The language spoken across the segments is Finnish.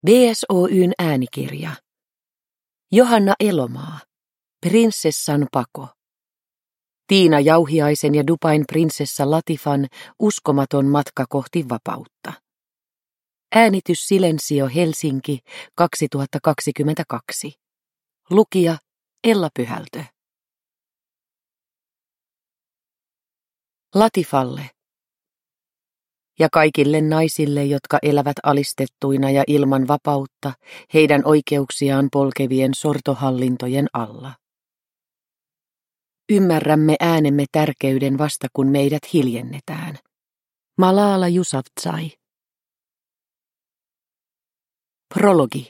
BSOY:n äänikirja. Johanna Elomaa. Prinsessan pako. Tiina Jauhiaisen ja Dubain prinsessa Latifan uskomaton matka kohti vapautta. Äänitys Silensio Helsinki 2022. Lukija Ella Pyhältö. Latifalle. Ja kaikille naisille, jotka elävät alistettuina ja ilman vapautta, heidän oikeuksiaan polkevien sortohallintojen alla. Ymmärrämme äänemme tärkeyden vasta kun meidät hiljennetään. Malala Yousafzai. Prologi.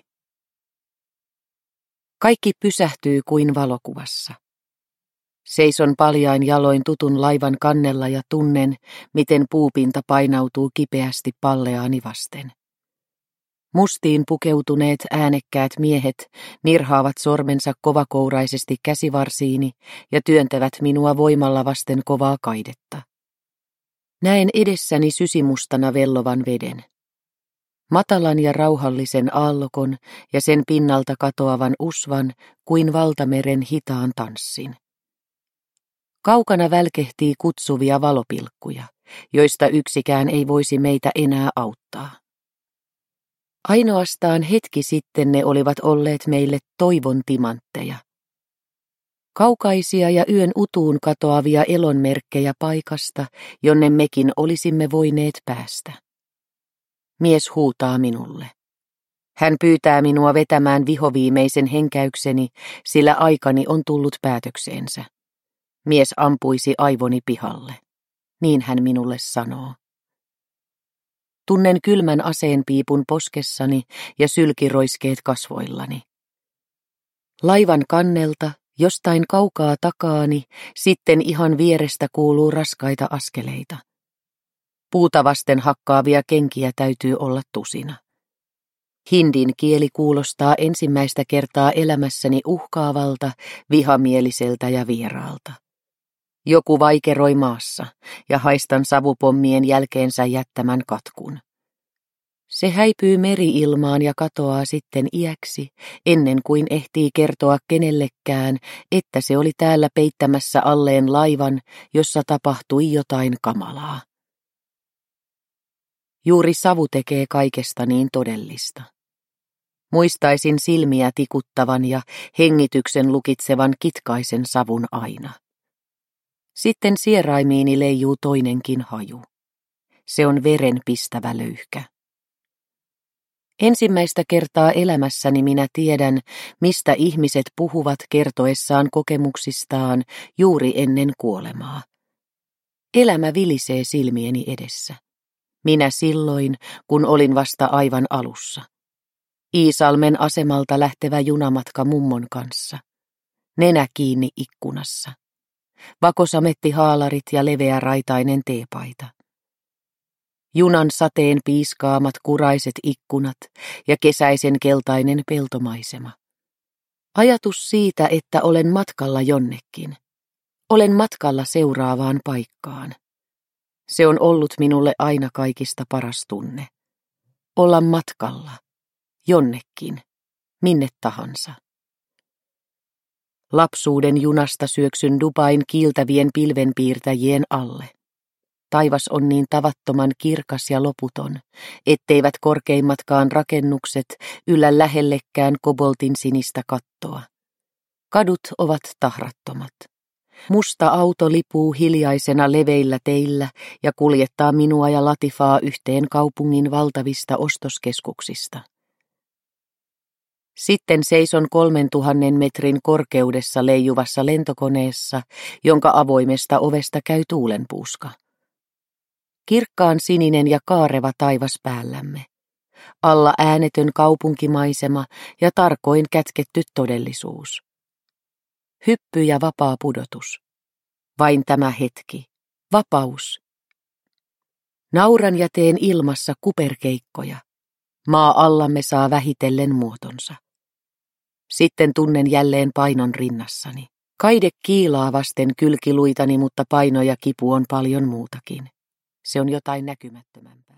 Kaikki pysähtyy kuin valokuvassa. Seison paljain jaloin tutun laivan kannella ja tunnen, miten puupinta painautuu kipeästi palleaani vasten. Mustiin pukeutuneet äänekkäät miehet nirhaavat sormensa kovakouraisesti käsivarsiini ja työntävät minua voimalla vasten kovaa kaidetta. Näen edessäni sysimustana vellovan veden. Matalan ja rauhallisen aallokon ja sen pinnalta katoavan usvan kuin valtameren hitaan tanssin. Kaukana välkehtii kutsuvia valopilkkuja, joista yksikään ei voisi meitä enää auttaa. Ainoastaan hetki sitten ne olivat olleet meille toivon timantteja. Kaukaisia ja yön utuun katoavia elonmerkkejä paikasta, jonne mekin olisimme voineet päästä. Mies huutaa minulle. Hän pyytää minua vetämään vihoviimeisen henkäykseni, sillä aikani on tullut päätökseensä. Mies ampuisi aivoni pihalle. Niin hän minulle sanoo. Tunnen kylmän aseenpiipun poskessani ja sylkiroiskeet kasvoillani. Laivan kannelta, jostain kaukaa takaani, sitten ihan vierestä kuuluu raskaita askeleita. Puuta vasten hakkaavia kenkiä täytyy olla tusina. Hindin kieli kuulostaa ensimmäistä kertaa elämässäni uhkaavalta, vihamieliseltä ja vieraalta. Joku vaikeroi maassa ja haistan savupommien jälkeensä jättämän katkun. Se häipyy meri-ilmaan ja katoaa sitten iäksi, ennen kuin ehtii kertoa kenellekään, että se oli täällä peittämässä alleen laivan, jossa tapahtui jotain kamalaa. Juuri savu tekee kaikesta niin todellista. Muistaisin silmiä tikuttavan ja hengityksen lukitsevan kitkaisen savun aina. Sitten sieraimiini leijuu toinenkin haju. Se on verenpistävä löyhkä. Ensimmäistä kertaa elämässäni minä tiedän, mistä ihmiset puhuvat kertoessaan kokemuksistaan juuri ennen kuolemaa. Elämä vilisee silmieni edessä. Minä silloin, kun olin vasta aivan alussa. Iisalmen asemalta lähtevä junamatka mummon kanssa. Nenä kiinni ikkunassa. Vakosamettihaalarit ja leveä raitainen teepaita. Junan sateen piiskaamat kuraiset ikkunat ja kesäisen keltainen peltomaisema. Ajatus siitä, että olen matkalla jonnekin. Olen matkalla seuraavaan paikkaan. Se on ollut minulle aina kaikista paras tunne. Olla matkalla. Jonnekin. Minne tahansa. Lapsuuden junasta syöksyn Dubain kiiltävien pilvenpiirtäjien alle. Taivas on niin tavattoman kirkas ja loputon, etteivät korkeimmatkaan rakennukset yllä lähellekään koboltin sinistä kattoa. Kadut ovat tahrattomat. Musta auto lipuu hiljaisena leveillä teillä ja kuljettaa minua ja Latifaa yhteen kaupungin valtavista ostoskeskuksista. Sitten seison 3000 metrin korkeudessa leijuvassa lentokoneessa, jonka avoimesta ovesta käy tuulenpuuska. Kirkkaan sininen ja kaareva taivas päällämme. Alla äänetön kaupunkimaisema ja tarkoin kätketty todellisuus. Hyppy ja vapaa pudotus. Vain tämä hetki. Vapaus. Nauran ja teen ilmassa kuperkeikkoja. Maa allamme saa vähitellen muotonsa. Sitten tunnen jälleen painon rinnassani. Kaide kiilaa vasten kylkiluitani, mutta paino ja kipu on paljon muutakin. Se on jotain näkymättömämpää.